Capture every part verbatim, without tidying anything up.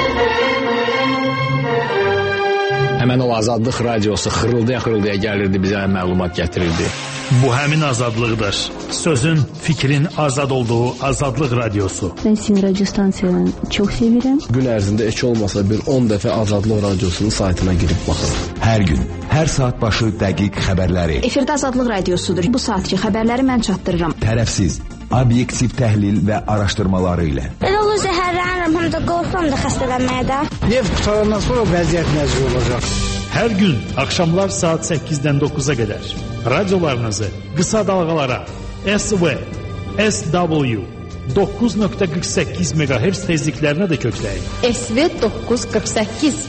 Həmən o Azadlıq radiosu xırıldaya-xırıldaya gəlirdi, bizə məlumat gətirirdi. Bu həmin azadlıqdır. Sözün, fikrin azad olduğu Azadlıq radiosu. Ben sizin radyo stansiyalarını çok severim. Gün ərzində heç olmasa bir on dəfə Azadlıq radiosunun saytına girib baxın. Hər gün, hər saat başı dəqiq xəbərləri. Efirdə Azadlıq radiosudur. Bu saatki xəbərləri mən çatdırıram. Tərəfsiz, obyektiv təhlil və araşdırmaları ilə. Elə olur zəhərlənirəm, həm də qorxuram da xəstələnməyə də. Neft qutarandan sonra vəziyyət nəzir olacaq. Hər gün axşamlar saat səkkizdən doqquza qədər radiolarınızı qısa dalğalara S V, S W doqquz nöqtə qırx səkkiz meqahertz tezliklərinə də kökləyin. S V doqquz qırx səkkiz.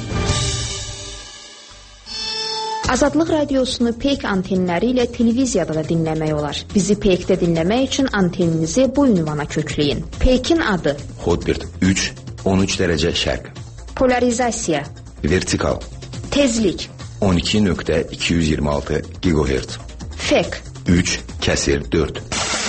Azadlıq radiosunu peyk antenləri ilə televiziyada da dinləmək olar. Bizi peykdə dinləmək üçün anteninizi bu ünvana kökləyin. Peykin adı Hotbird üç, on üç dərəcə şərq. Polarizasiya. Vertikal. Tezlik on iki nöqtə iki yüz iyirmi altı gigahertz. Fek üç kəsir dörd.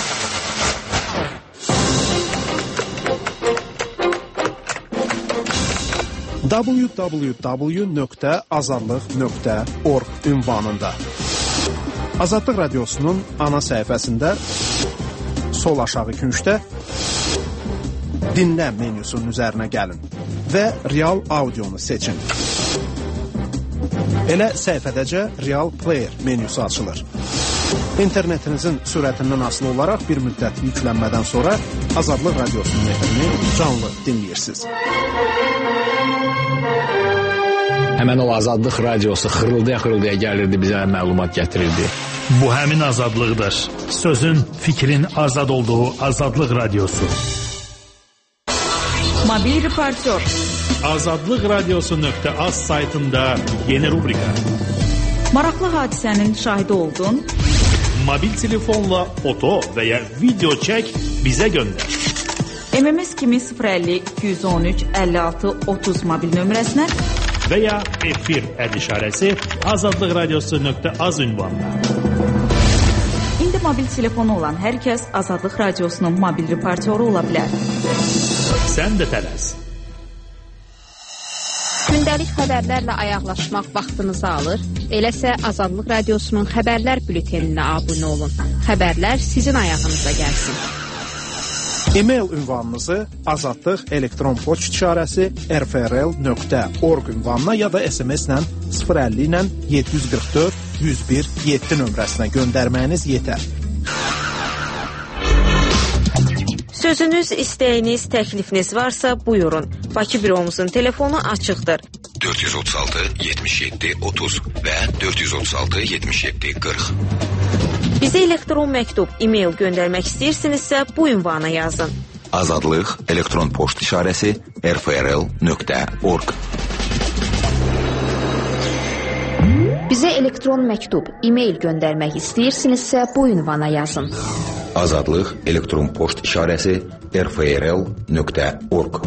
w w w nöqtə azadlıq nöqtə org ünvanında. Azadlıq radiosunun ana səhifəsində sol aşağı küncdə dinlə menyusunun üzərinə gəlin və real audionu seçin. Elə səhifədəcə Real Player menyusu açılır. İnternetinizin sürətindən asılı olaraq bir müddət yüklənmədən sonra Azadlıq radiosunun efini canlı dinləyirsiniz. Həmən o Azadlıq radiosu xırıldaya-xırıldaya gəlirdi, bizə məlumat gətirirdi. Bu həmin azadlıqdır. Sözün, fikrin azad olduğu Azadlıq radiosu. Mobil reportör. Azadlıq radiosu nöqtə az saytında yeni rubrika. Maraqlı hadisənin şahidi oldun. Mobil telefonla foto və ya video çək, bizə göndər. M M S kimi sıfır əlli iki yüz on üç əlli altı otuz mobil nömrəsinə və ya efir əd işarəsi azadlıq radiosu nöqtə az ünvanına. İndi mobil telefonu olan hər kəs Azadlıq radiosunun mobil reportyoru ola bilər. Sən də tələs. Gündəlik xəbərlərlə ayaqlaşmaq vaxtınızı alır. Eləsə Azadlıq radiosunun xəbərlər bülteninə abunə olun. Xəbərlər sizin ayağınıza gəlsin. E-mail ünvanınızı azadlıq elektron poçt işarəsi r f r l nöqtə org ünvanına ya da S M S ilə sıfır əlli ilə yeddi yüz qırx dörd yüz bir yeddi nömrəsinə göndərməyiniz yetər. Sözünüz, istəyiniz, təklifiniz varsa buyurun. Bakı büromuzun telefonu açıqdır. dörd yüz otuz altı yetmiş yeddi otuz və dörd yüz otuz altı yetmiş yeddi qırx. Bizə elektron məktub, e-mail göndərmək istəyirsinizsə bu ünvana yazın. Azadlıq elektron poçt işarəsi r f r l nöqtə org. Bizə elektron məktub, e-mail göndərmək istəyirsinizsə bu ünvana yazın. Azadlıq elektron poçt işarəsi r f r l nöqtə org.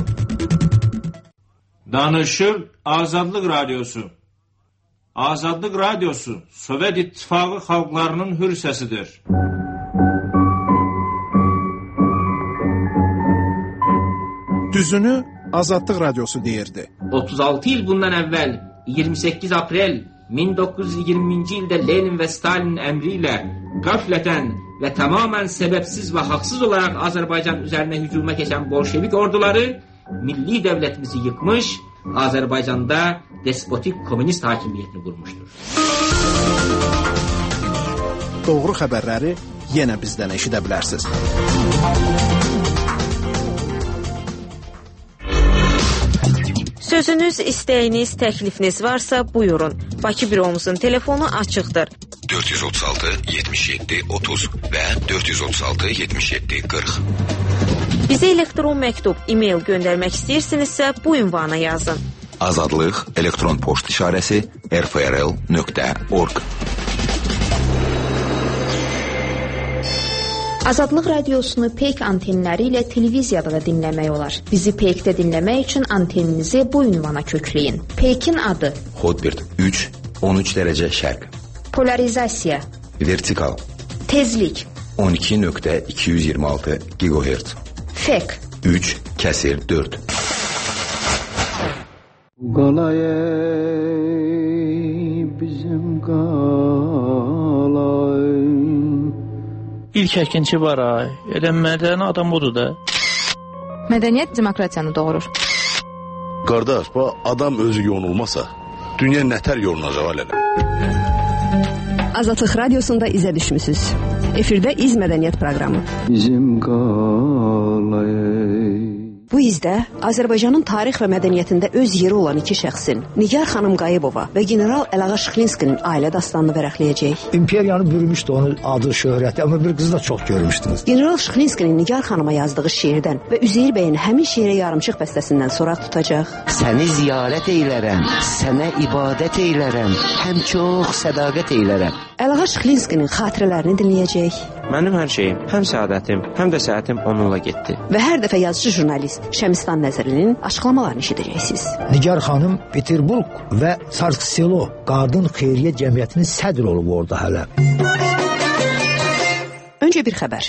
Danışır Azadlıq radiosu. Azadlıq radiosu Sovet İttifaqı xalqlarının hür səsidir. Düzünü Azadlıq radiosu deyirdi. otuz altı il bundan əvvəl iyirmi səkkiz aprel min doqquz yüz iyirminci ildə Lenin və Stalin əmri ilə qəflətən və tamamən səbəbsiz və haqsız olaraq Azərbaycan üzərinə hücuma keçən bolşevik orduları milli dövlətimizi yıkmış, Azərbaycanda despotik komünist hakimiyyətini qurmuşdur. Doğru xəbərləri yenə bizdən eşidə bilərsiniz. Sözünüz, istəyiniz, təklifiniz varsa buyurun. Bakı büromuzun telefonu açıqdır. dörd yüz otuz altı yetmiş yeddi otuz və dörd yüz otuz altı yetmiş yeddi qırx. Bizə elektron məktub, e-mail göndərmək istəyirsinizsə bu ünvana yazın. Azadlıq elektron poçt işarəsi r f r l nöqtə org. Azadlıq radiosunu peyk antenləri ilə televiziyada da dinləmək olar. Bizi peykdə dinləmək üçün anteninizi bu ünvana kökləyin. Peykin adı Hotbird üç, on üç dərəcə şərq. Polarizasiya. Vertikal. Tezlik on iki nöqtə iki yüz iyirmi altı gigahertz. Fek üç kəsir dörd. Qalay bizim qalay. İlk əkinçi var ay. Elə mədəni adam odur da. Mədəniyyət demokratiyanı doğurur. Qardaş, bu adam özü yonulmasa, dünya nətər yolunacaq alələ? Azadlıq Radiosunda izə düşmüsünüz. Efirdə İz Mədəniyyət proqramı. Bizim qalay. Bu izdə Azərbaycanın tarix və mədəniyyətində öz yeri olan iki şəxsin, Nigar xanım Qayıbova və general Əlağa Şıxlinskinin ailə dastanını vərəqləyəcək. İmperiyanı bürümüşdü onun adı, şöhrəti, amma bir qızı da çox görmüşdünüz. General Şıxlinskinin Nigar xanıma yazdığı şeirdən və Üzeyir bəyin həmin şeirə yarımçıq bəstəsindən soraq tutacaq. Səni ziyarət eylərəm, sənə ibadət eylərəm, həm çox sədaqət eylərəm. Əlağa Şıxlinskinin xatirələrini dinləyəcək. Mənim hər şeyim, həm səadətim, həm də səhətim onunla getdi. Və hər dəfə yazıcı jurnalist Şəmistan Nəzərlinin açıqlamalarını eşidəcəksiniz. Nigar xanım Peterburg və Sarkselo Qadın Xeyriyyə Cəmiyyətinin sədr olub orada hələ. Öncə bir xəbər.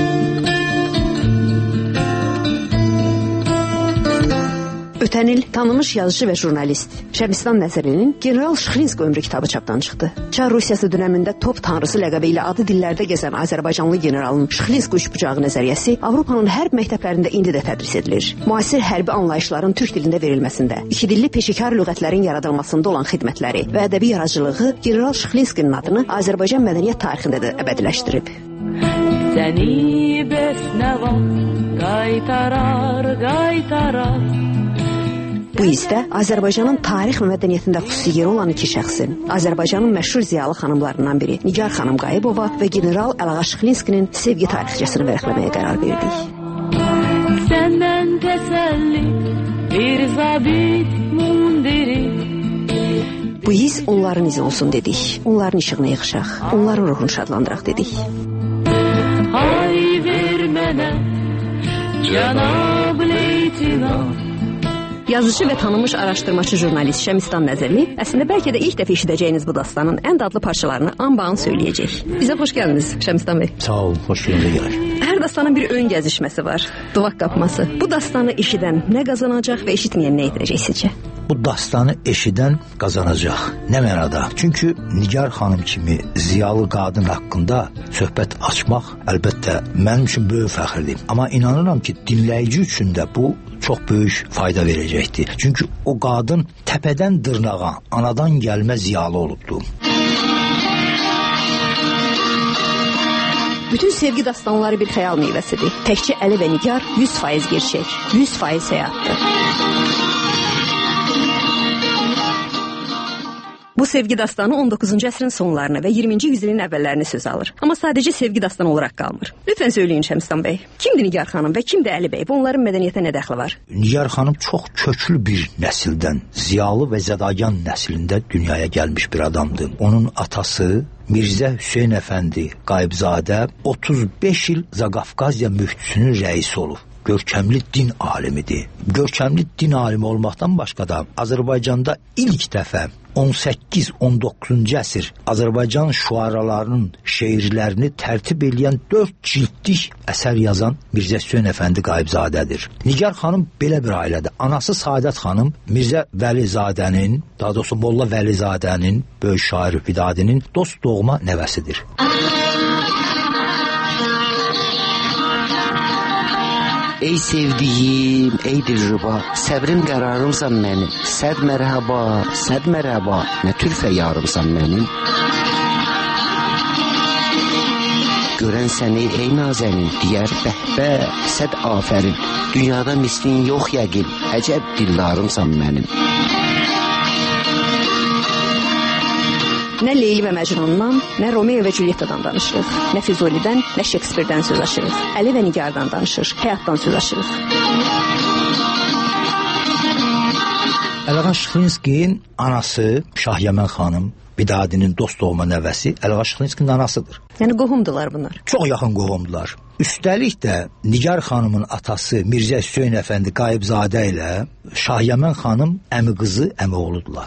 Ötən il tanınmış yazıcı və jurnalist Şəmistan Nəzərinin General Şıxlinsk ömrü kitabı çapdan çıxdı. Çar Rusiyası dövründə top tanrısı ləqəbi ilə adı dillərdə gəzən Azərbaycanlı generalın Şıxlinsk üçbucağı nəzəriyyəsi Avropanın hərb məktəblərində indi də tədris edilir. Müasir hərbi anlayışların türk dilində verilməsində, ikidilli peşəkar lüğətlərin yaradılmasında olan xidmətləri və ədəbi yaradıcılığı General Şıxlinskinin adını Azərbaycan mədəniyyət tarixində də əbədiləşdirib. Səni bəsnəva qaytarar, qaytarar. Bu izdə Azərbaycanın tarix və mədəniyyətində xüsusi yeri olan iki şəxsin, Azərbaycanın məşhur ziyalı xanımlarından biri Nigar xanım Qayıbova və general Əlağa Şıxlinskinin sevgi tarixçəsini vərəqləməyə qərar verdik. Səndən təsəlli bir zabit mundiri. Bu iz onların izi olsun dedik, onların işığına yığışaq, onların ruhunu şadlandıraq dedik. Hay ver mənə, cənab leytinant. Yazıcı və tanınmış araşdırmacı jurnalist Şəmistan Nəzərli əslində bəlkə də ilk dəfə eşidəcəyiniz bu dastanın ən dadlı parçalarını anbağın söyləyəcək. Bizə xoş gəldiniz Şəmistan bəy. Sağ olun, xoş gəldiniz. Hər dastanın bir ön gəzişməsi var, duvaq qapması. Bu dastanı eşidən nə qazanacaq və eşitməyən nə edəcək sizcə? Bu dastanı eşidən qazanacaq. Nə mənada? Çünki Nigar xanım kimi ziyalı qadın haqqında söhbət açmaq əlbəttə mənim üçün böyük fəxirdir. Amma inanıram ki, dinləyici üçün də bu çox böyük fayda verəcəkdir. Çünki o qadın təpədən dırnağa, anadan gəlmə ziyalı olubdur. Bütün sevgi dastanları bir xəyal meyvəsidir. Təkcə Əli və Nigar yüz faiz gerçək, yüz faiz həyatdır. Bu sevgi dastanı on doqquzuncu əsrin sonlarına və iyirminci yüzilin əvvəllərini söz alır. Amma sadəcə sevgi dastanı olaraq qalmır. Lütfən söyləyin Şəmistan bəy, kimdir Nigar xanım və kimdir Əli bəy? Bu onların mədəniyyətə nə dəxli var? Nigar xanım çox köklü bir nəsildən, ziyalı və zədagan nəslində dünyaya gəlmiş bir adamdır. Onun atası Mirzə Hüseyn Əfəndi Qayıbzadə otuz beş il Zaqafqaziya müftüsünün rəisi olub. Görkəmli din alimidir. Görkəmli din alimi olmaqdan başqa da Azərbaycanda ilk dəfə on səkkiz on doqquzuncu əsr Azərbaycan şüaralarının şeirlərini tərtib edən dörd cildlik əsər yazan Mirzə Hüseyn Əfəndi Qayıbzadədir. Nigar xanım belə bir ailədir. Anası Saadət xanım Mirzə Vəlizadənin, daha doğrusu Molla Vəlizadənin, böyük şair Vidadinin dost doğma nəvəsidir. Ey sevdiyim, ey dilruba, səbrim qərarımsan mənim, səd mərhaba, səd mərhaba, nə tür fəyarımsan mənim. Görən səni ey nazənin, deyər bəhbə, səd afərin, dünyada mislin yox yəqin, əcəb dildarımsan mənim. Nə Leyli və Məcnundan, nə Romeo və Juliettadan danışırıq, nə Füzulidən, nə Şekspirdən söz açırıq, Əli və Nigardan danışır, həyatdan söz açırıq. Əlağa Şıxlinskinin anası Şahyəmən xanım, Vidadinin dost doğma nəvəsi Əlağa Şıxlinskinin anasıdır. Yəni qohumdular bunlar. Çox yaxın qohumdular. Üstəlik də Nigar xanımın atası Mirzə Hüseyn Əfəndi Qayıbzadə ilə Şahyəmən xanım əmi qızı, əmi oğludular.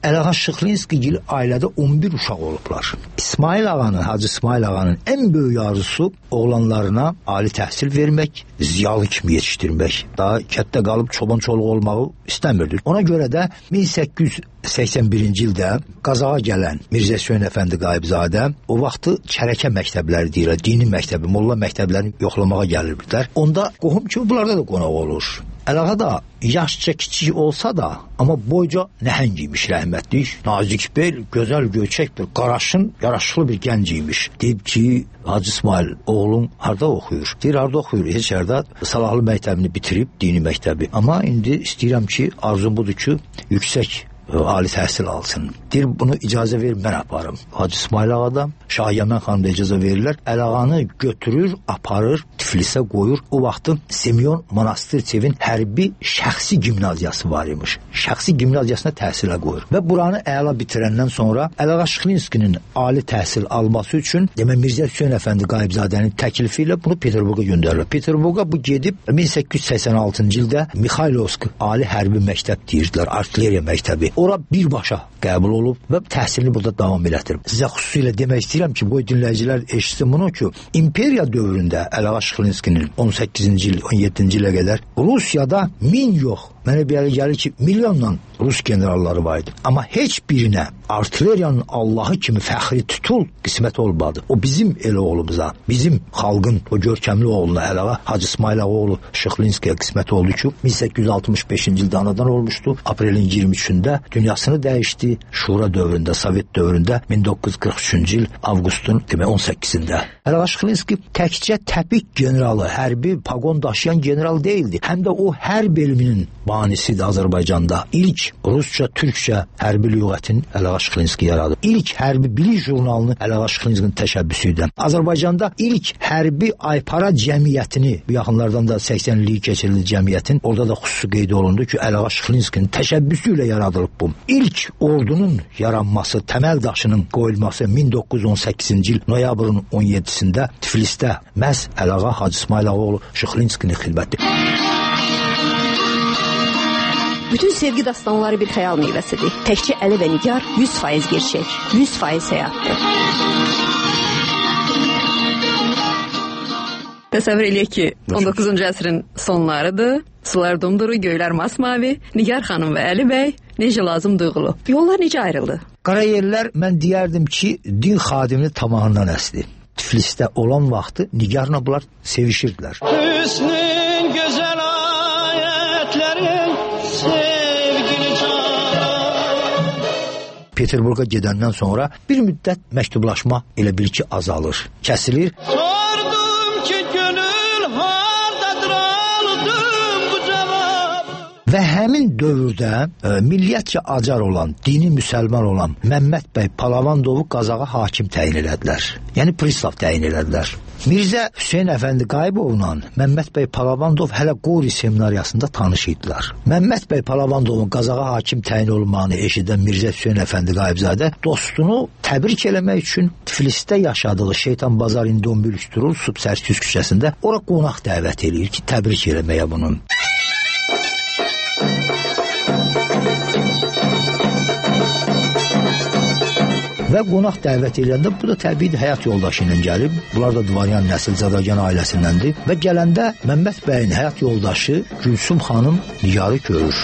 Əlağa Şıxlinskigil ailədə on bir uşaq olublar. İsmail ağanın, Hacı İsmail ağanın ən böyük arzusu oğlanlarına ali təhsil vermək, ziyalı kimi yetişdirmək. Daha kətdə qalıb çoban çoluq olmağı istəmirdi. Ona görə də min səkkiz yüz səksən birinci ildə Qazağa gələn Mirzə Hüseyn Əfəndi Qayıbzadə o vaxtı çərəkə məktəbləri deyirlər, dini məktəbi, molla məktəblərini yoxlamağa gəlirdilər. Onda qohum kimi bunlarda da qonaq olur. Əlağa da yaşca kiçik olsa da, amma boyca nəhəng imiş rəhmətlik, nazik bel, gözəl göyçək bir qaraşın, yaraşıqlı bir gənc imiş. Deyib ki, Hacı İsmail, oğlum harda oxuyur? Deyir, harda oxuyur? Heç yerdə Salahlı məktəbini bitirib, dini məktəbi. Amma indi istəyirəm ki, arzum budur ki, yüksək ali təhsil alsın. Deyir, bunu icazə ver, mən aparım. Hacı İsmail ağadan Şah Yəmən xanım da icazə verirlər. Əlağanı götürür, aparır, Tiflisə qoyur. O vaxtı Semyon Monastirçevin hərbi şəxsi gimnaziyası var imiş. Şəxsi gimnaziyasına təhsilə qoyur. Və buranı əla bitirəndən sonra Əlağa Şıxlinskinin ali təhsil alması üçün demə Mirzə Hüseyn Əfəndi Qayıbzadənin təklifi ilə bunu Peterburqa göndərirlər. Peterburqa bu gedib min səkkiz yüz səksən altıncı ildə Mixaylovsk ali hərbi məktəb deyirdilər, artilleriya məktəbi. Ora birbaşa qəbul olub və təhsilini burada davam elətdirib. Sizə xüsusilə demək istəyirəm ki, bu dinləyicilər eşitsin bunu ki, imperiya dövründə Əlağa Şıxlinskinin on səkkizinci il, on yeddinci ilə qədər Rusiyada min yox, mənə bir gəlir ki, milyonla Rus generalları var idi. Amma heç birinə artilleriyanın Allahı kimi fəxri tutul qismət olmadı. O bizim elə oğlumuza, bizim xalqın o görkəmli oğluna Əlağa Hacı İsmail oğlu Şıxlinskiyə qismət oldu ki, min səkkiz yüz altmış beşinci ildə anadan olmuşdu. Aprelin iyirmi üçündə dünyasını dəyişdi. Şura dövründə, Sovet dövründə min doqquz yüz qırx üçüncü il avqustun on səkkizində. Əlağa Şıxlinski təkcə təpik generalı, hərbi paqon daşıyan general deyildi. Həm də o hərb elminin banisidir Azərbaycanda. İlk Rusça, Türkçə hərbi lüğətin Əlağa Şıxlinski yaradıb. İlk hərbi bilik jurnalını Əlağa Şıxlinskinin təşəbbüsü idi. Azərbaycanda ilk hərbi aypara cəmiyyətini, bu yaxınlardan da səksən illik keçirildi cəmiyyətin, orada da xüsusi qeyd olundu ki, Əlağa Şıxlinskinin təşəbbüsü ilə yaradılıb bu. İlk ordunun yaranması, təməl daşının qoyulması min doqquz yüz on səkkizinci il noyabrın on yeddisində Tiflisdə məhz Əlağa Hacı İsmail oğlu Şıxlinskinin xidməti. Bütün sevgi dastanları bir xəyal meyvəsidir. Təkcə Əli və Nigar yüz faiz gerçək, yüz faiz həyatdır. Təsəvvür eləyək ki, on doqquzuncu əsrin sonlarıdır. Sular dumduru, göylər masmavi. Nigar xanım və Əli bəy necə lazım duyğulu. Yollar necə ayrıldı? Qarayerlər mən deyərdim ki, din xadimini tamamından əsdi. Tiflisdə olan vaxtı Nigarla bunlar sevişirdilər. Hüsnün gözəl ayətlərin sevgili can. Peterburqa gedəndən sonra bir müddət məktublaşma elə bil ki azalır, kəsilir. Sordum ki gönül hardadır, aldım bu cavab. Və həmin dövrdə e, milliyyətcə acar olan, dini müsəlman olan Məmməd bəy Palavandovu Qazağa hakim təyin elədilər. Yəni pristav təyin elədilər. Mirzə Hüseyn Əfəndi Qayıbovla Məmməd bəy Palavandov hələ Qori seminariyasında tanış idilər. Məmməd bəy Palavandovun Qazağa hakim təyin olmağını eşidən Mirzə Hüseyn Əfəndi Qayıbzadə dostunu təbrik eləmək üçün Tiflisdə yaşadığı Şeytan Bazar indi on bir üstürül Subsərküz küçəsində ora qonaq dəvət eləyir ki, təbrik eləməyə bunun. Və qonaq dəvət edəndə bu da təbii həyat yoldaşı ilə gəlib. Bunlar da Dvaryan nəsil Zadagan ailəsindəndir. Və gələndə Məmməd bəyin həyat yoldaşı Gülsüm xanım Nigarı görür.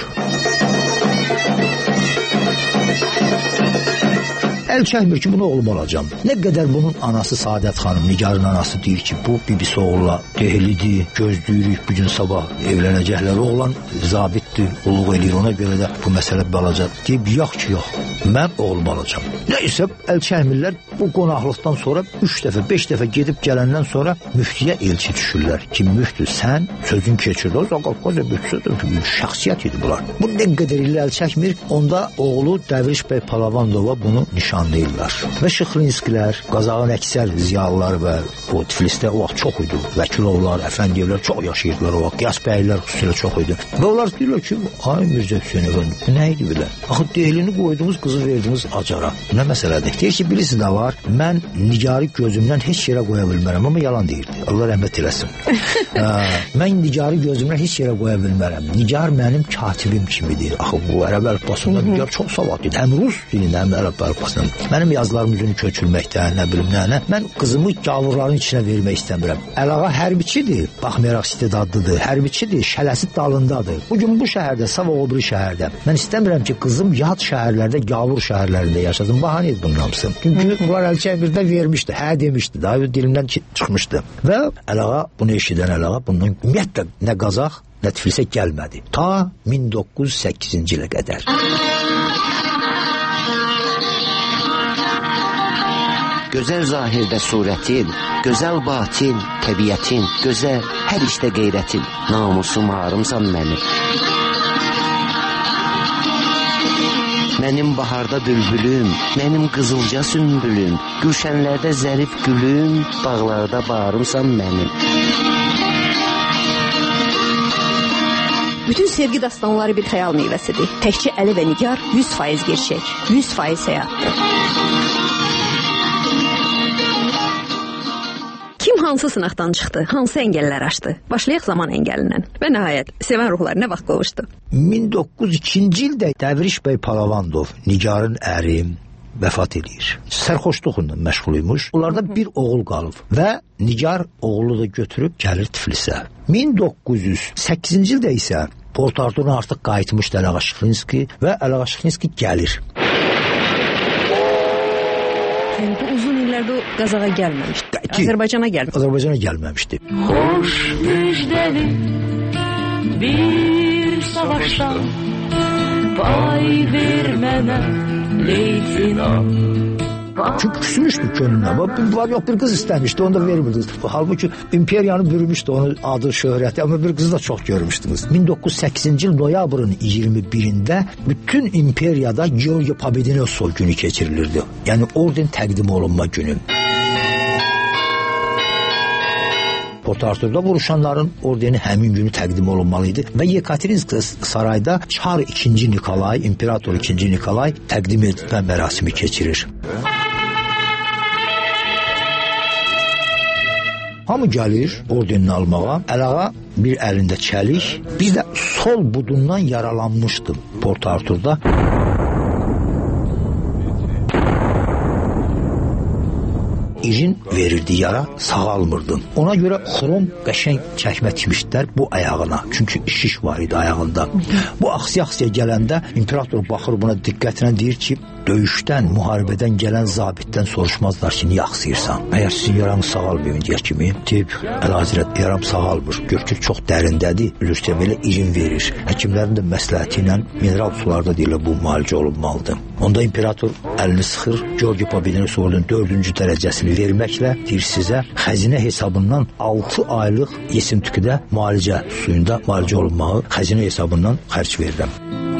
Əl çəkmir ki, bunu oğlum olacam. Nə qədər bunun anası Saadət xanım, Nigarın anası deyir ki, bu bibisi oğula dehlidir, gözləyirik, bugün sabah evlənəcəklər. Oğlan zabitdir, uluq eləyir, ona görə də bu məsələ balaca. Deyib, yox ki, yox, mən oğlum olacam. Nəysə, əl çəkmirlər, bu qonaqlıqdan sonra üç dəfə, beş dəfə gedib gələndən sonra müftiyə elçi düşürlər ki, müftü, sən sözün keçirdi, o Zaqalqaza müftüsüdür, şəxsiyyət idi bunlar. Bu nə qədər ilə əl çəkmir, onda oğlu Dəvriş bəy Palavandova bunu nişan anlayırlar. Və Şıxlinskilər, Qazağın əksər ziyalıları və o Tiflisdə o vaxt çox idi. Vəkilovlar, əfəndiyevlər çox yaşayırdılar o vaxt. Qiyas bəylər xüsusilə çox idi. Və onlar deyirlər ki, ay Mirzə Hüseyin efendi, bu nə idi belə? Axı dehlini qoyduğumuz qızı verdiniz acara. Nə məsələdir? Deyir ki, birisi də var, mən Nigarı gözümdən heç yerə qoya bilmərəm, amma yalan deyirdi. Allah rəhmət eləsin. Hə, mən Nigarı gözümdən heç yerə qoya bilmərəm. Nigar mənim katibim kimidir. Axı bu ərəb əlifbasında Nigar çox savadlıdır. Həm rus dilində, həm ərəb əlifbasında. Mənim yazılarım üzünü köçülməkdə, nə bilim nə, nə. Mən qızımı gavurların içinə vermək istəmirəm. Əlağa hərbiçidir, baxmayaraq istedadlıdır. Hərbiçidir, şələsi dalındadır. Bugün bu şəhərdə, Sava o biri şəhərdə. Mən istəmirəm ki, qızım yad şəhərlərdə, gavur şəhərlərində yaşasın. Bahane bunun hamısı. Çünki bunlar Əlçəmbirdə vermişdi, hə demişdi, daha dilimdən çıxmışdı. Və Əlağa bunu eşidən Əlağa bundan ümumiyyətlə nə Qazaq, nə Tiflisə gəlmədi. Ta min doqquz yüz səkkizinci ilə qədər. Gözəl zahirdə surətin, gözəl batin, təbiətin, gözəl hər işdə qeyrətin, namusum harımsan mənim. Mənim baharda bülbülüm, mənim qızılca sümbülüm, gülşənlərdə zərif gülüm, dağlarda bağrımsan mənim. Bütün sevgi dastanları bir xəyal meyvəsidir. Təkcə Əli və Nigar yüz faiz gerçək, yüz faiz həyatdır. Kim hansı sınaqdan çıxdı, hansı əngəllər aşdı? Başlayaq zaman əngəlindən. Və nəhayət, sevən ruhlar nə vaxt qovuşdu? min doqquz yüz ikinci ildə Dəvriş bəy Palavandov, Nigarın əri, vəfat edir. Sərxoşluqla məşğul imiş. Onlarda bir oğul qalıb və Nigar oğlu da götürüb gəlir Tiflisə. min doqquz yüz səkkizinci ildə isə Port Artur'dan artıq qayıtmışdı Əlağa Şıxlinski və Əlağa Şıxlinski gəlir. Yəni bu uzun illərdə o Qazağa gəlməmişdi. Azərbaycana gəlməmişdi. Azərbaycana gəlməmişdi. Xoş müjdəli bir savaşdan pay ver mənə leytinam. Çünki küsmüşdü könlünə. Var yox bir qız istəmişdi, onu da vermirdiniz. Halbuki imperiyanı bürümüşdü onun adı, şöhrəti, amma bir qızı da çox görmüşdünüz. min doqquz yüz səkkizinci il noyabrın iyirmi birində bütün imperiyada Georgi Pobedonosov günü keçirilirdi. Yəni orden təqdim olunma günü. Port Artur'da vuruşanların ordeni həmin günü təqdim olunmalıydı və Yekaterinsk sarayda Çar ikinci Nikolay, İmperator ikinci Nikolay təqdim etmə mərasimi keçirir. Hamı gəlir ordenini almağa. Əlağa bir əlində çəlik, bir də sol budundan yaralanmışdım Port Artur'da. İrin verirdi yara, sağalmırdım. Ona görə xrom qəşəng çəkmə tikmişdilər bu ayağına. Çünki şiş var idi ayağında. Bu aksiya-aksiya gələndə imperator baxır buna diqqətlə deyir ki, döyüşdən, müharibədən gələn zabitdən soruşmazlar ki, niyə axsıyırsan? Məyər sizin yaranız sağalmıyor deyə kimi? Deyib, Əlahəzrət, yaram sağalmır. Gör ki, çox dərindədir. Ölürsə belə irin verir. Həkimlərin də məsləhəti ilə mineral sularda deyilə bu müalicə olunmalıdır. Onda imperator əlini sıxır, Georgi Pobedonasovun dördüncü dərəcəsini verməklə deyir sizə xəzinə hesabından altı aylıq Yesimtüküdə müalicə suyunda müalicə olunmağı xəzinə hesabından xərc verirəm.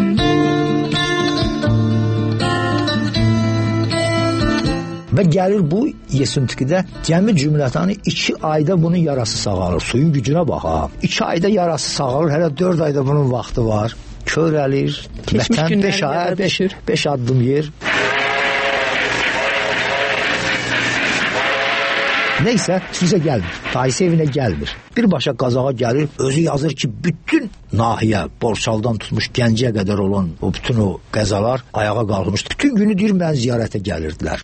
Və gəlir bu Yesimtüküdə cəmi cümlətanı iki ayda bunun yarası sağalır. Suyun gücünə bax ha. iki ayda yarası sağalır, hələ dörd ayda bunun vaxtı var. Körəlir, vətən beş ay, beş, beş addım yer. Neysə, Tiflisə gəlmir, dayısı evinə gəlmir. Birbaşa Qazağa gəlir, özü yazır ki, bütün nahiyə, Borçaldan tutmuş Gəncəyə qədər olan o bütün o qəzalar ayağa qalxmışdı. Bütün günü deyir, mən ziyarətə gəlirdilər.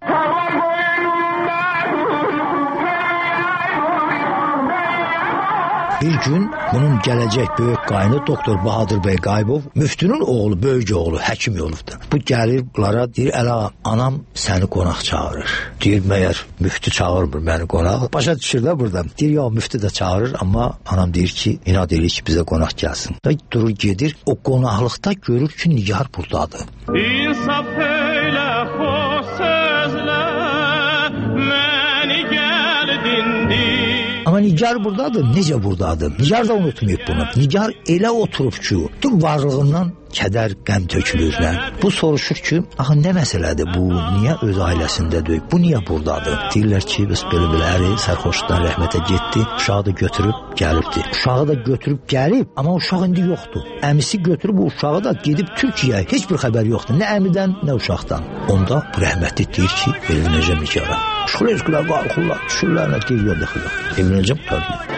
Bir gün bunun gələcək böyük qayını doktor Bahadır bəy Qayıbov, müftünün oğlu, böyük oğlu, həkim olubdu. Bu gəlir bunlara, deyir, Əlağa, anam səni qonaq çağırır. Deyir, məyər müftü çağırmır məni qonaq. Başa düşür də buradan. Deyir, ya müftü də çağırır, amma anam deyir ki, inad edir ki, bizə qonaq gəlsin. Da durur gedir, o qonaqlıqda görür ki, Nigar buradadır. İnsaf elə xoş sözlə məni gəldindir. Amma Nigar buradadır, necə buradadır? Nigar da unutmayıb bunu. Nigar elə oturub ki, tüm varlığından kədər, qəm tökülürlər. Bu soruşur ki, axı nə məsələdir bu? Niyə öz ailəsində deyil? Bu niyə burdadır? Deyirlər ki, biz belə-belə əri sərxoşluqdan rəhmətə getdi, uşağı da götürüb gəlibdi. Uşağı da götürüb gəlib, amma uşaq indi yoxdur. Əmisi götürüb o uşağı da gedib Türkiyəyə, heç bir xəbər yoxdur. Nə əmidən, nə uşaqdan. Onda bu rəhmətli deyir ki, evlənəcəm nikara. Şuleşkülər qalxırlar, düşürlər, nə deyir, yox, yox, yox. Evlənəcəm, tabii.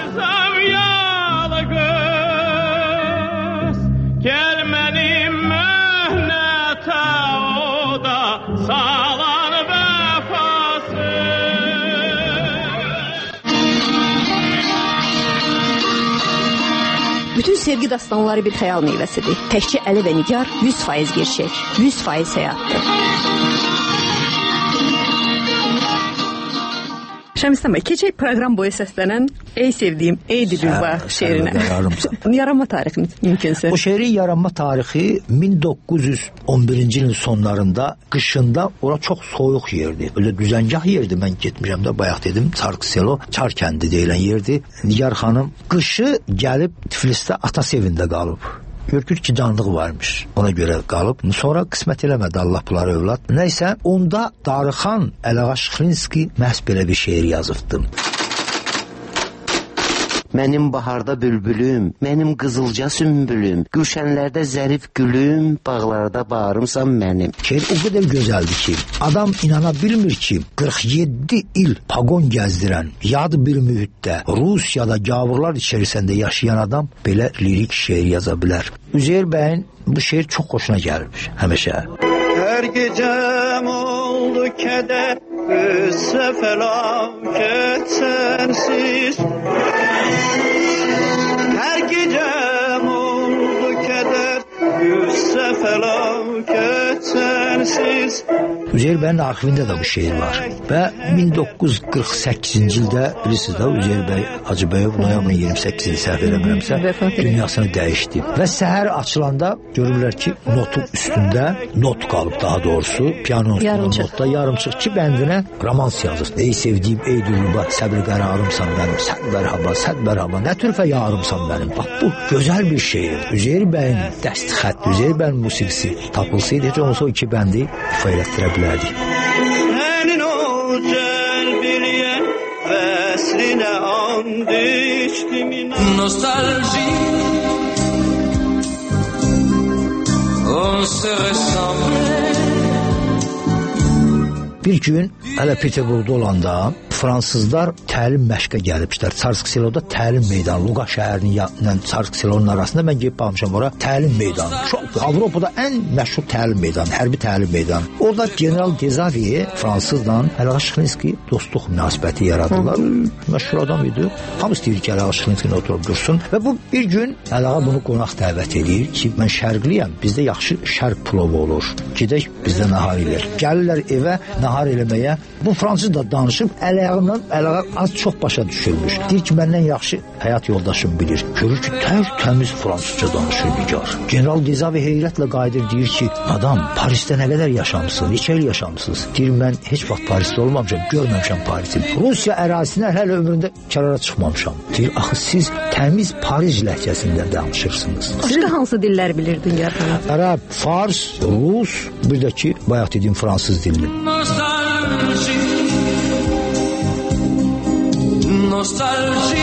Gel mənim möhnətə o da salan vəfası. Bütün sevgi dastanları bir xəyal meyvəsidir. Təkcə Əli və Nigar yüz faiz gerçək, yüz faiz həyatdır. Şəmistan bəy, keçək proqram boyu səslənən Ey sevdiyim, ey Dilruba şeirinə. Yaranma tarixi mümkünsə. O şeirin yaranma tarixi min doqquz yüz on birinci ilin sonlarında, qışında ora çox soyuq yerdi. Öyle düzəngah yerdi. Mən getmişəm də bayaq dedim, Çarkselo, Çar kəndi deyilən yerdi. Nigar xanım qışı gəlib Tiflisdə atası evində qalıb. Görür ki, canlıq varmış. Ona görə qalıb. Sonra qismət eləmədi Allah bunları övlad. Nəysə, onda Darıxan Əlağa Şıxlinski məhz belə bir şeir yazıbdı. Mənim baharda bülbülüm, mənim qızılca sümbülüm, gülşənlərdə zərif gülüm, bağlarda bağrımsan mənim. Şeir o qədər gözəldir ki, adam inana bilmir ki, qırx yeddi il pagon gəzdirən, yad bir mühitdə, Rusiyada gavurlar içərisində yaşayan adam belə lirik şeir yaza bilər. Üzeyir bəyin bu şeir çox xoşuna gəlmiş, həmişə. Hər gecəm oldu kədər, qıssa fəlakət sənsiz. Hər gecəm oldu kədər, qıssa fəlakət sənsiz. Üzeyir bəyin arxivində də bu şeir var. Və min doqquz yüz qırx səkkizinci ildə bilirsiniz də Üzeyir bəy Hacıbəyov noyabrın iyirmi səkkizini səhv eləmirəmsə dünyasını dəyişdi. Və səhər açılanda görürlər ki, notun üstündə not qalıb, daha doğrusu piyanonun üstündə notda yarımçıq iki bəndinə romans yazır. Ey sevdiyim, ey Dilruba, səbr qərarımsan mənim, səd mərhaba, səd mərhaba, nə türfə yarımsan mənim. Bax bu gözəl bir şeir. Üzeyir bəyin dəst xətt, Üzeyir bəyin musiqisi tapılsaydı, heç olmasa o iki bəndi ifa elətdirə bilərdik. Sənin o cəlbiliyən vəslinə and içdim inan. Nostalji on se ressemble. Bir gün hələ Peterburqda olanda fransızlar təlim məşqə gəliblər. Çarskseloda təlim meydanı, Luqa şəhərinin yanından Çarskselonun arasında mən gedib baxmışam ora. Təlim meydanı. Çox Avropada ən məşhur təlim meydanı, hərbi təlim meydanı. Orada General Dezaviye fransızla Əlağa Şıxlinski dostluq münasibəti yaradırlar. Məşhur adam idi. Hamı istəyir ki, Əlağa Şıxlinski oturub dursun və bu bir gün Əlağa bunu qonaq dəvət edir ki, mən şərqliyəm. Bizdə yaxşı şərq plovu olur. Gedək bizdə nahar elər. Gəlirlər evə nahar eləməyə. Bu fransız da danışıb Əlağından Əlağa az çox başa düşülmüş. Deyir ki, məndən yaxşı həyat yoldaşım bilir. Görür ki, təmiz fransızca danışır Nigar. General Dezavi heyrətlə qayıdır, deyir ki, adam, Parisdə nə qədər yaşamısınız, neçə il yaşamısınız? Deyir, mən heç vaxt Parisdə olmamışam, görməmişəm Parisi. Rusiya ərazisindən hələ ömründə kənara çıxmamışam. Deyir, axı siz təmiz Paris ləhcəsində danışırsınız. Başqa hansı dillər bilirdin yarına? Ərəb, Fars, Rus, bir də ki, bayaq dediyim fransız dilini. Nostalji Nostalji.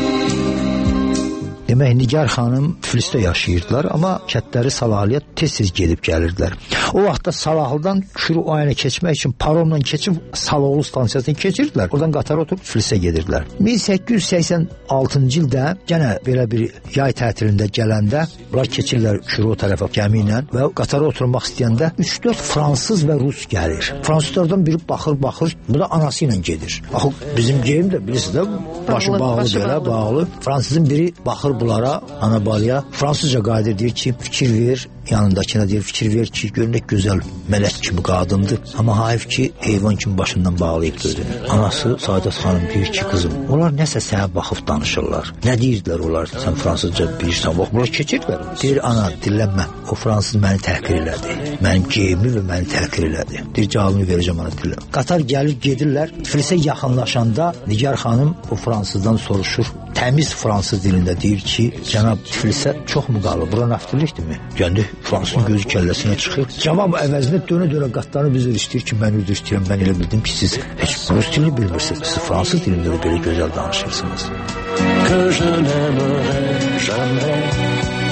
Demək, Nigar xanım Tiflisdə yaşayırdılar, amma kətləri Salahiyyət tez-tez gedib gəlirdilər. O vaxtda Salahlıdan Kürü ayına keçmək üçün paromla keçib Saloğlu stansiyasını keçirdilər. Oradan qatara oturub Tiflisə gedirdilər. min səkkiz yüz səksən altıncı ildə yenə belə bir yay tətilində gələndə bunlar keçirlər Kürü o tərəfə gəmi ilə və qatara oturmaq istəyəndə üç dörd fransız və rus gəlir. Fransızlardan biri baxır, baxır, bu da anası ilə gedir. Axı bizim geyim də bilirsiniz də başı bağlı belə, bağlı. Fransızın biri baxır bunlara, Anabalya fransızca qayıdır, deyir ki, fikir ver, yanındakına deyir, fikir ver ki, görünək gözəl mələk kimi qadındır, amma hayf ki, heyvan kimi başından bağlayıb gözünü. Anası Saadət xanım deyir ki, qızım, onlar nəsə sənə baxıb danışırlar. Nə deyirdilər onlar, sən fransızca bilirsən, bax, bunlar keçirdilər. Deyir, ana, dillənmə, o fransız məni təhqir elədi, mənim geyimi və məni təhqir elədi. Deyir, cavabını verəcəm, ana, dillən. Qatar gəlir, gedirlər, Tiflisə yaxınlaşanda Nigar xanım o fransızdan soruşur, təmiz fransız dilində deyir ki, cənab Tiflisə çox mu qalır? Bura naftirlikdirmi? Gəndi fransızın gözü kəlləsinə çıxır. Cavab əvəzində dönə-dönə qatlarını bizə istəyir ki, mən üzr istəyirəm. Mən elə bildim ki, siz heç rus dilini bilmirsiniz. Siz fransız dilində də belə gözəl danışırsınız. Que je n'aimerai jamais.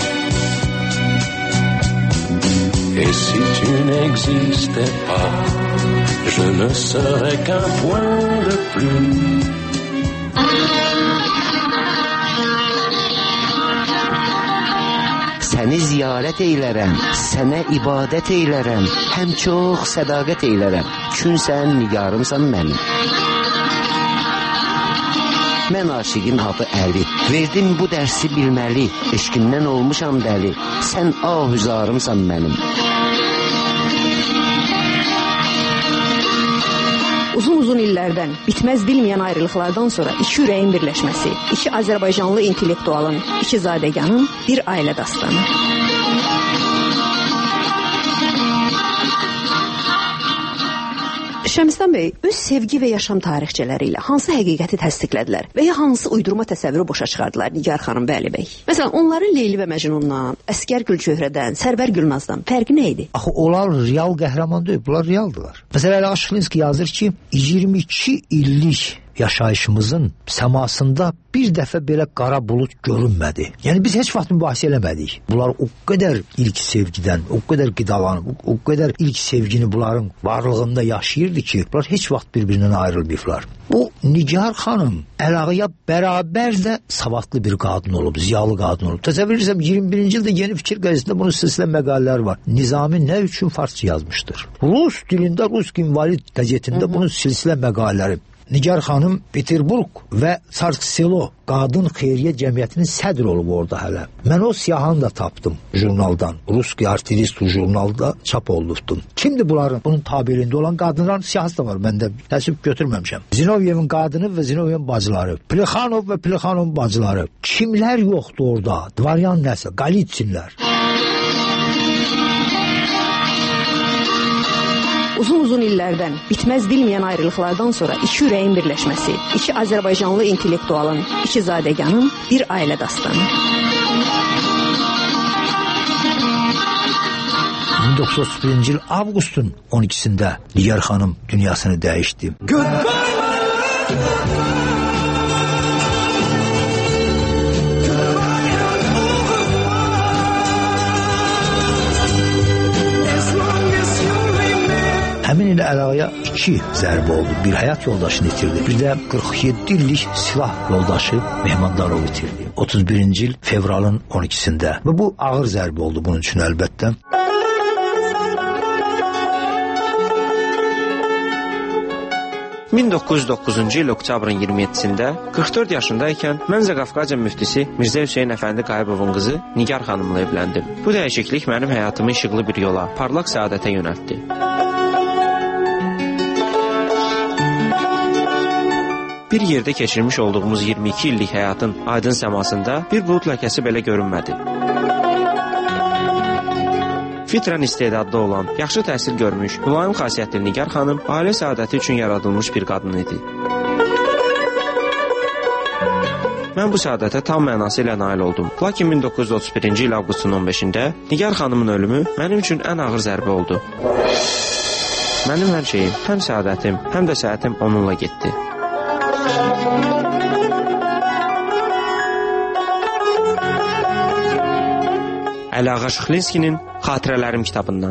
Et si tu n'existais pas, je ne serais qu'un point de plus. Səni ziyarət eylərəm, sənə ibadət eylərəm, həm çox sədaqət eylərəm. Künsən, nigarımsan mənim. Mən aşiqin adı Əli, verdim bu dərsi bilməli, eşqindən olmuşam dəli, sən ahüzarımsan mənim. Uzun-uzun illərdən, bitməz bilməyən ayrılıqlardan sonra iki ürəyin birləşməsi, iki Azərbaycanlı intellektualın, iki zadəganın bir ailə dastanı. Şəmistan bəy öz sevgi və yaşam tarixçələri ilə hansı həqiqəti təsdiqlədilər və ya hansı uydurma təsəvvürü boşa çıxardılar Nigar xanım və Əli bəy? Məsələn, onların Leyli və Məcnundan, Əsgər Gülçöhrədən, Sərvər Gülnazdan fərqi nə idi? Axı onlar real qəhrəman deyil, bunlar realdılar. Məsələn, Əli Aşıqlinski yazır ki, iyirmi iki illik yaşayışımızın səmasında bir dəfə belə qara bulut görünmədi. Yəni biz heç vaxt mübahisə eləmədik. Bunlar o qədər ilk sevgidən, o qədər qidalanıb, o qədər ilk sevgini bunların varlığında yaşayırdı ki, bunlar heç vaxt bir-birindən ayrılmayıblar. Bu Nigar xanım Əlağıya bərabər də savadlı bir qadın olub, ziyalı qadın olub. Təsəvvür edirəm, iyirmi birinci ildə Yeni Fikir qəzetində bunun silsilə məqalələri var. Nizami nə üçün farsça yazmışdır? Rus dilində Rus İnvalid qəzetində bunun silsilə məqalələri. Nigar xanım Peterburg və Sarkselo qadın xeyriyyə cəmiyyətinin sədr olub orada hələ. Mən o siyahını da tapdım jurnaldan. Ruski Artilist jurnalda çap olunubdum. Kimdir bunların? Bunun tabeliyində olan qadınların siyahısı da var. Mən də təəssüf götürməmişəm. Zinovyevin qadını və Zinovyevin bacıları. Plexanov və Plexanovun bacıları. Kimlər yoxdur orada? Dvaryan nəsə? Qalitsinlər. Uzun-uzun illərdən, bitməz bilməyən ayrılıqlardan sonra iki ürəyin birləşməsi, iki Azərbaycanlı intellektualın, iki zadəganın bir ailə dastanı. min doqquz yüz otuz birinci il avqustun on ikisində Nigar xanım dünyasını dəyişdi. Həmin il Əlağıya iki zərbə oldu. Bir həyat yoldaşını itirdi. Bir də qırx yeddi illik silah yoldaşı Mehmandarov itirdi. otuz birinci il fevralın on ikisində. Və bu ağır zərbə oldu bunun üçün əlbəttə. min doqquz yüz doqquzuncu il oktyabrın iyirmi yeddisində qırx dörd yaşındaykən mən Zaqafqaca müftisi Mirzə Hüseyn Əfəndi Qayıbovun qızı Nigar xanımla evləndim. Bu dəyişiklik mənim həyatımı işıqlı bir yola, parlaq səadətə yönəltdi. Bir yerdə keçirmiş olduğumuz iyirmi iki illik həyatın aydın səmasında bir bulud ləkəsi belə görünmədi. Fitrən istedadlı olan, yaxşı təhsil görmüş, mülayim xasiyyətli Nigar xanım ailə səadəti üçün yaradılmış bir qadın idi. Mən bu səadətə tam mənası ilə nail oldum. Lakin min doqquz yüz otuz birinci il avqustun on beşində Nigar xanımın ölümü mənim üçün ən ağır zərbə oldu. Mənim hər şeyim, həm səadətim, həm də səhətim onunla getdi. Əli Aşıqlinskinin Xatirələrim kitabından.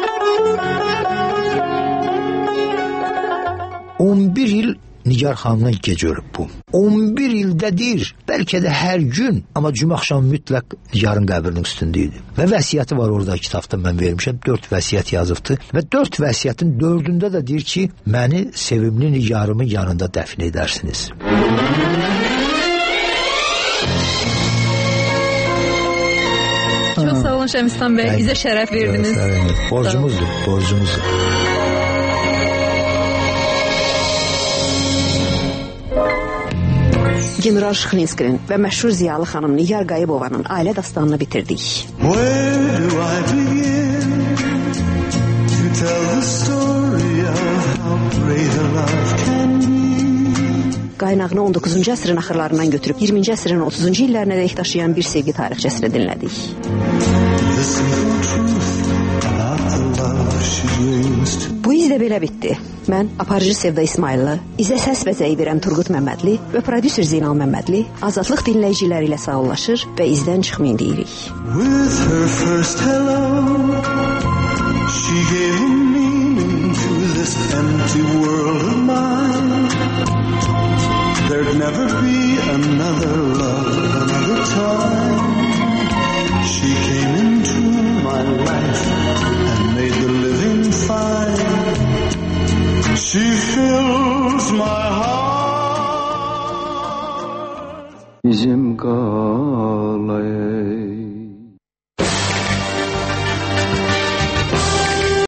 on bir il Nigar xanımla gecə ölüb bu. on bir ildədir, bəlkə də hər gün, amma cümə axşamı mütləq Nigarın qəbrinin üstündə idi. Və vəsiyyəti var orada kitabda mən vermişəm, dörd vəsiyyət yazıbdı. Və dörd vəsiyyətin dördündə də deyir ki, məni sevimli Nigarımın yanında dəfn edərsiniz. Çox sağ olun Şəmistan bəy, bizə şərəf verdiniz. Borcumuzdur, borcumuzdur. General Şıxlinskinin və məşhur ziyalı xanım Nigar Qayıbovanın ailə dastanını bitirdik. Where do I begin to tell the story of how great a love can be? qaynağını on doqquzuncu əsrin axırlarından götürüb iyirminci əsrin otuzuncu illərinə dək daşıyan bir sevgi tarixçəsini dinlədik. Bu iz də belə bitdi. Mən aparıcı Sevda İsmayıllı, izə səs bəzəyi verən Turqut Məmmədli və prodüser Zeynal Məmmədli Azadlıq dinləyiciləri ilə sağollaşır və izdən çıxmayın deyirik. With her first hello